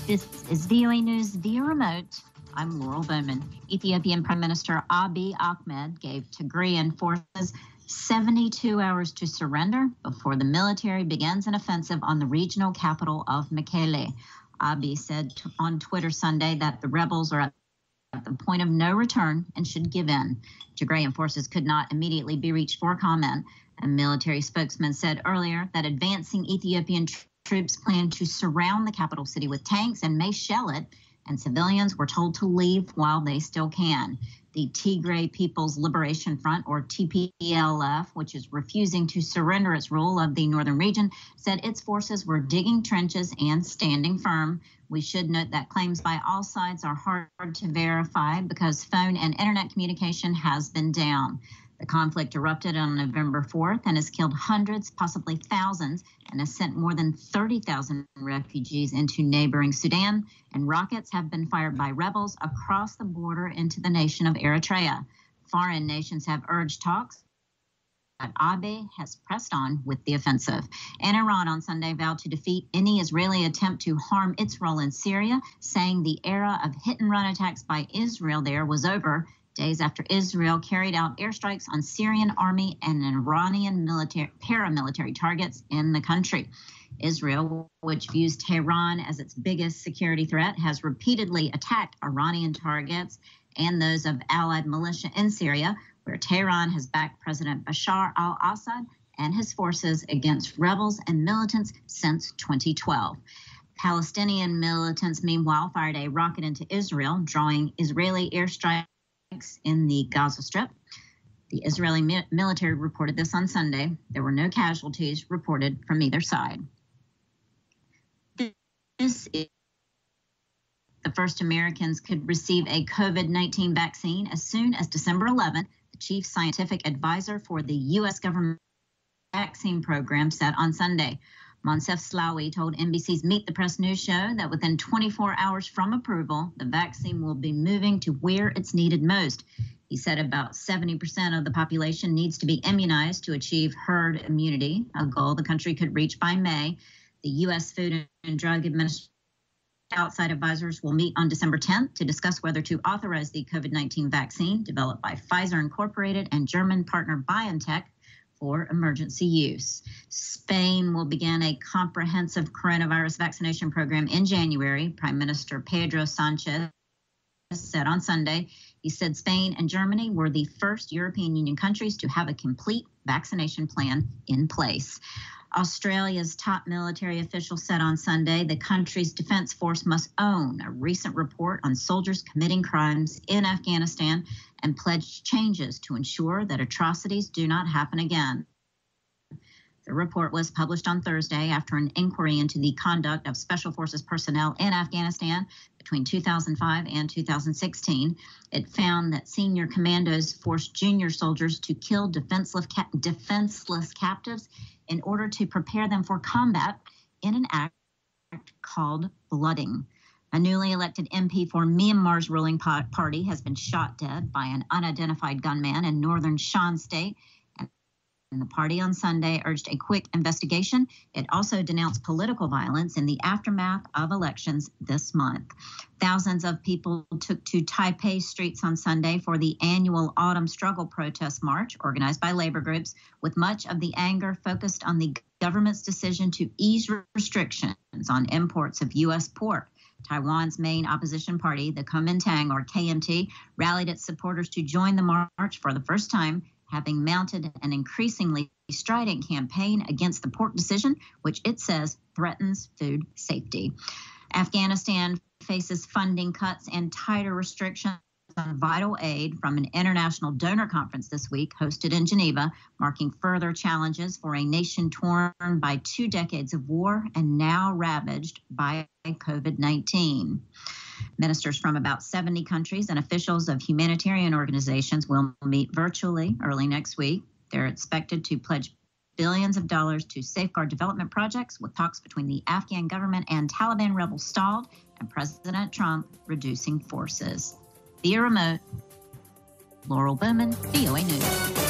This is VOA News via remote. I'm Laurel Bowman. Ethiopian Prime Minister Abiy Ahmed gave Tigrayan forces 72 hours to surrender before the military begins an offensive on the regional capital of Mekelle. Abiy said on Twitter Sunday that the rebels are at the point of no return and should give in. Tigrayan forces could not immediately be reached for comment. A military spokesman said earlier that advancing Ethiopian troops plan to surround the capital city with tanks and may shell it, and civilians were told to leave while they still can. The Tigray People's Liberation Front, or TPLF, which is refusing to surrender its rule of the northern region, said its forces were digging trenches and standing firm. We should note that claims by all sides are hard to verify because phone and internet communication has been down. The conflict erupted on November 4th and has killed hundreds, possibly thousands, and has sent more than 30,000 refugees into neighboring Sudan, and rockets have been fired by rebels across the border into the nation of Eritrea. Foreign nations have urged talks, but Abiy has pressed on with the offensive. And Iran on Sunday vowed to defeat any Israeli attempt to harm its role in Syria, saying the era of hit-and-run attacks by Israel there was over, days after Israel carried out airstrikes on Syrian army and Iranian paramilitary targets in the country. Israel, which views Tehran as its biggest security threat, has repeatedly attacked Iranian targets and those of allied militia in Syria, where Tehran has backed President Bashar al-Assad and his forces against rebels and militants since 2012. Palestinian militants, meanwhile, fired a rocket into Israel, drawing Israeli airstrikes in the Gaza Strip. The Israeli military reported this on Sunday. There were no casualties reported from either side. This is the first Americans could receive a COVID-19 vaccine as soon as December 11th, the chief scientific advisor for the U.S. government vaccine program said on Sunday. Moncef Slaoui told NBC's Meet the Press News show that within 24 hours from approval, the vaccine will be moving to where it's needed most. He said about 70% of the population needs to be immunized to achieve herd immunity, a goal the country could reach by May. The U.S. Food and Drug Administration outside advisors will meet on December 10th to discuss whether to authorize the COVID-19 vaccine developed by Pfizer Incorporated and German partner BioNTech for emergency use. Spain will begin a comprehensive coronavirus vaccination program in January, Prime Minister Pedro Sanchez said on Sunday. He said Spain and Germany were the first European Union countries to have a complete vaccination plan in place. Australia's top military official said on Sunday the country's defense force must own a recent report on soldiers committing crimes in Afghanistan and pledged changes to ensure that atrocities do not happen again. The report was published on Thursday after an inquiry into the conduct of Special Forces personnel in Afghanistan between 2005 and 2016. It found that senior commandos forced junior soldiers to kill defenseless captives in order to prepare them for combat in an act called blooding. A newly elected MP for Myanmar's ruling party has been shot dead by an unidentified gunman in northern Shan State. And the party on Sunday urged a quick investigation. It also denounced political violence in the aftermath of elections this month. Thousands of people took to Taipei streets on Sunday for the annual Autumn Struggle protest march organized by labor groups, with much of the anger focused on the government's decision to ease restrictions on imports of U.S. pork. Taiwan's main opposition party, the Kuomintang, or KMT, rallied its supporters to join the march for the first time, having mounted an increasingly strident campaign against the pork decision, which it says threatens food safety. Afghanistan faces funding cuts and tighter restrictions on vital aid from an international donor conference this week hosted in Geneva, marking further challenges for a nation torn by 2 decades of war and now ravaged by COVID-19. Ministers from about 70 countries and officials of humanitarian organizations will meet virtually early next week. They're expected to pledge billions of dollars to safeguard development projects, with talks between the Afghan government and Taliban rebels stalled and President Trump reducing forces. Via remote, Laurel Bowman, VOA News.